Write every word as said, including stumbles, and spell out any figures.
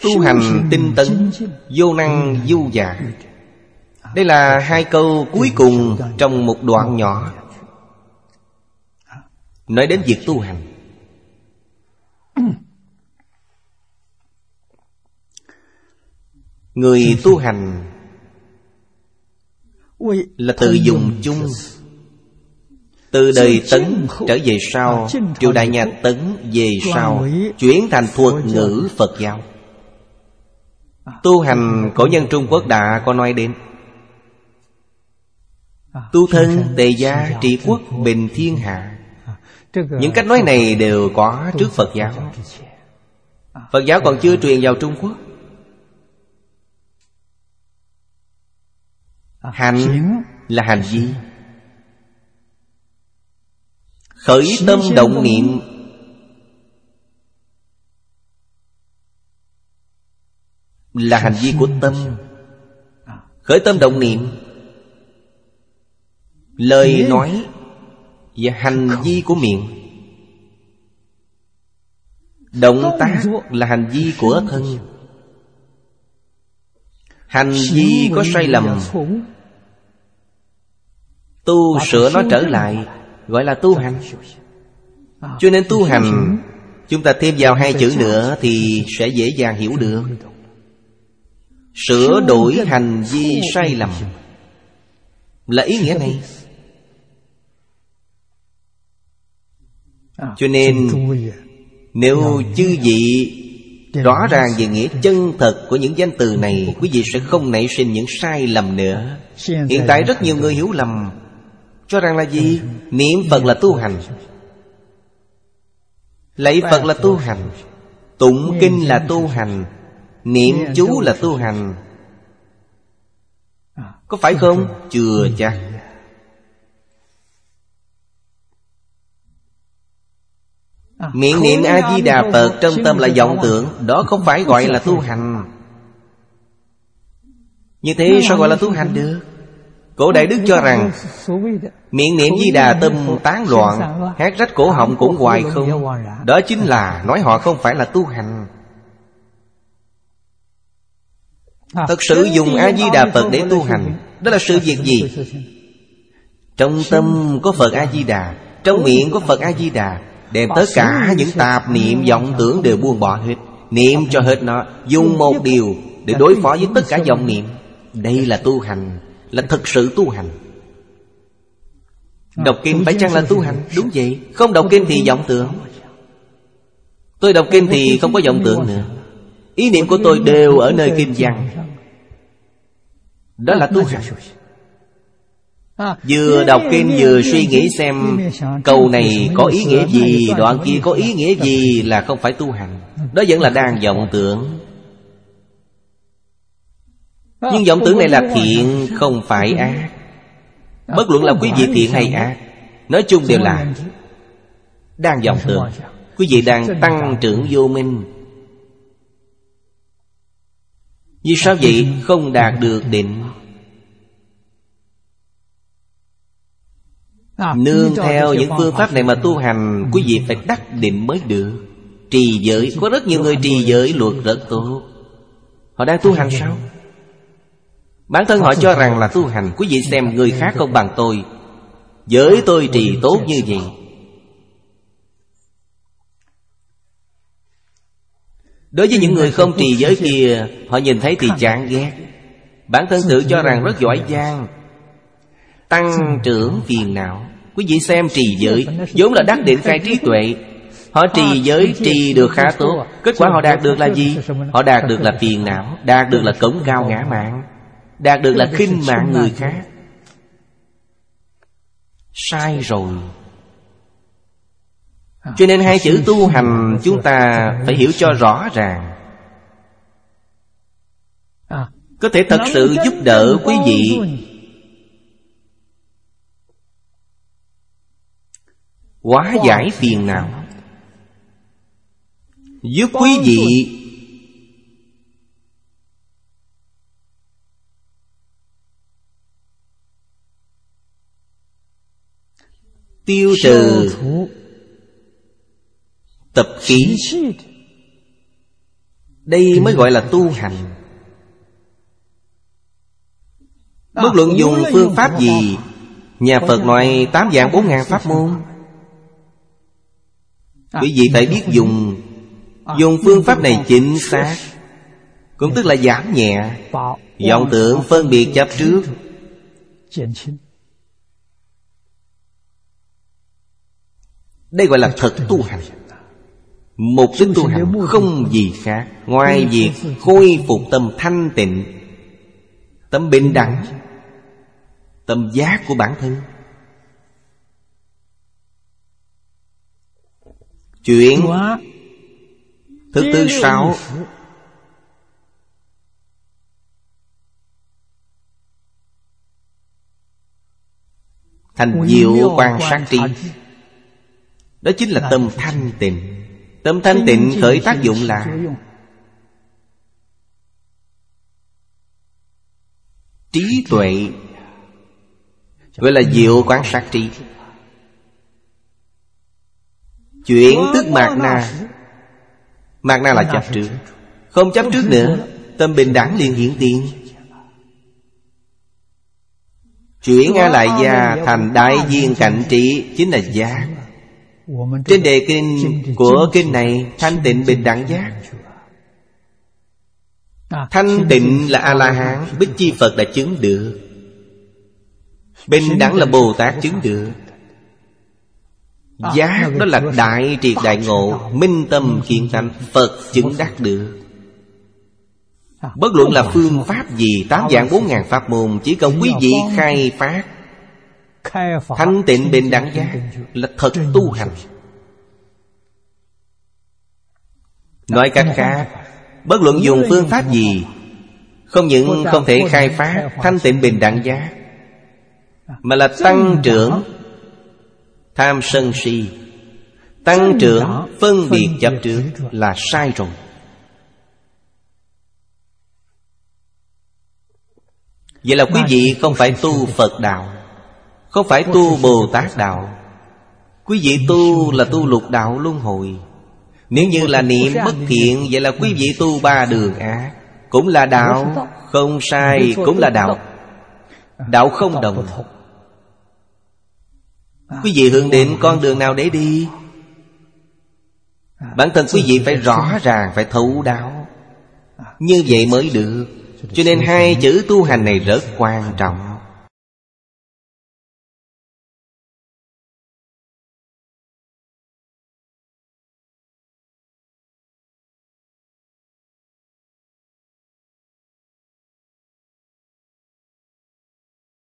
Tu hành tinh tấn, vô năng vô dạ. Đây là hai câu cuối cùng trong một đoạn nhỏ nói đến việc tu hành. Người tu hành là từ dùng chung. Từ đời Tấn trở về sau, triều đại nhà Tấn về sau chuyển thành thuật ngữ Phật giáo. Tu hành cổ nhân Trung Quốc đã có nói đến: tu thân, tề gia, trị quốc, bình thiên hạ. Những cách nói này đều có trước Phật giáo. Phật giáo còn chưa truyền vào Trung Quốc. Hành là hành vi. Khởi tâm động niệm là hành vi của tâm. Khởi tâm động niệm, lời nói và hành vi của miệng. Động tác là hành vi của thân. Hành vi có sai lầm, tu sửa nó trở lại gọi là tu hành. Cho nên tu hành, chúng ta thêm vào hai chữ nữa thì sẽ dễ dàng hiểu được. Sửa đổi hành vi sai lầm là ý nghĩa này. Cho nên nếu chư vị rõ ràng về nghĩa chân thật của những danh từ này, quý vị sẽ không nảy sinh những sai lầm nữa. Hiện tại rất nhiều người hiểu lầm, cho rằng là gì? Niệm Phật là tu hành, lạy Phật là tu hành, tụng kinh là tu hành, niệm chú là tu hành. Có phải không? Chưa chắc. Miệng niệm A-di-đà Phật trong tâm là vọng tưởng, đó không phải gọi là tu hành. Như thế sao gọi là tu hành được? Cổ Đại Đức cho rằng miệng niệm Di Đà tâm tán loạn, hát rách cổ họng cũng hoài không. Đó chính là nói họ không phải là tu hành. Thật sự dùng A-di-đà Phật để tu hành, đó là sự việc gì? Trong tâm có Phật A-di-đà, trong miệng có Phật A-di-đà, đem tất cả những tạp niệm vọng tưởng đều buông bỏ hết, niệm cho hết nó, dùng một điều để đối phó với tất cả vọng niệm. Đây là tu hành, là thực sự tu hành. Đọc kinh phải chăng là tu hành? Đúng vậy. Không đọc kinh thì vọng tưởng. Tôi đọc kinh thì không có vọng tưởng nữa. Ý niệm của tôi đều ở nơi kinh văn. Đó là tu hành. Vừa đọc kinh vừa suy nghĩ xem câu này có ý nghĩa gì, đoạn kia có ý nghĩa gì, là không phải tu hành. Đó vẫn là đang vọng tưởng. Nhưng vọng tưởng này là thiện, không phải ác. Bất luận là quý vị thiện hay ác, nói chung đều là đang vọng tưởng. Quý vị đang tăng trưởng vô minh. Vì sao vậy? Không đạt được định. Nương theo những phương pháp này mà tu hành, quý vị phải đắc định mới được. Trì giới, có rất nhiều người trì giới luật rất tốt. Họ đang tu hành sao? Bản thân họ cho rằng là tu hành. Quý vị xem người khác không bằng tôi, giới tôi trì tốt như vậy. Đối với những người không trì giới kia, họ nhìn thấy thì chán ghét. Bản thân tự cho rằng rất giỏi giang, tăng trưởng phiền não. Quý vị xem trì giới vốn là đắc định khai trí tuệ. Họ trì giới trì được khá tốt, kết quả họ đạt được là gì? Họ đạt được là phiền não, đạt được là cống cao ngã mạn, đạt được là khinh mạng người khác. Sai rồi. Cho nên hai chữ tu hành chúng ta phải hiểu cho rõ ràng, có thể thật sự giúp đỡ quý vị hóa giải phiền não, giúp quý vị tiêu trừ tập khí, Đây mới gọi là tu hành. Bất luận dùng phương pháp gì, nhà Phật nói tám vạn bốn ngàn pháp môn, quý vị phải biết dùng. Dùng phương pháp này chính xác, cũng tức là giảm nhẹ vọng tưởng phân biệt chấp trước. Đây gọi là thật tu hành. Mục đích tu hành không gì khác ngoài việc khôi phục tâm thanh tịnh, tâm bình đẳng, tâm giác của bản thân. Chuyện thứ tư sáu, thành diệu quan sát trí. Đó chính là tâm thanh tịnh. Tâm thanh tịnh khởi tác dụng là trí tuệ, gọi là diệu quan sát trí. Chuyển tức mạt na. Mạt na là chấp trước. Không chấp trước nữa, tâm bình đẳng liền hiện tiền. Chuyển A Lại Gia thành đại viên cạnh trí, chính là giác. Trên đề kinh của kinh này, thanh tịnh bình đẳng giác. Thanh tịnh là A-la-hán, Bích Chi Phật đã chứng được. Bình đẳng là Bồ Tát chứng được. Giác đó là đại triệt đại ngộ, minh tâm kiến tánh, Phật chứng đắc được. Bất luận là phương pháp gì, tám vạn bốn ngàn pháp môn, chỉ cần quý vị khai phát thanh tịnh bình đẳng giác là thật tu hành. Nói cách khác, bất luận dùng phương pháp gì, không những không thể khai phát thanh tịnh bình đẳng giác, mà là tăng trưởng tham sân si, tăng trưởng phân biệt chấp trước, là sai rồi. Vậy là quý vị không phải tu Phật đạo, không phải tu Bồ Tát đạo. Quý vị tu là tu lục đạo luân hồi. Nếu như là niệm bất thiện, vậy là quý vị tu ba đường ác. Cũng là đạo, không sai, cũng là đạo. Đạo không đồng. Quý vị hướng đến con đường nào để đi? Bản thân quý vị phải rõ ràng, phải thấu đáo. Như vậy mới được. Cho nên hai chữ tu hành này rất quan trọng.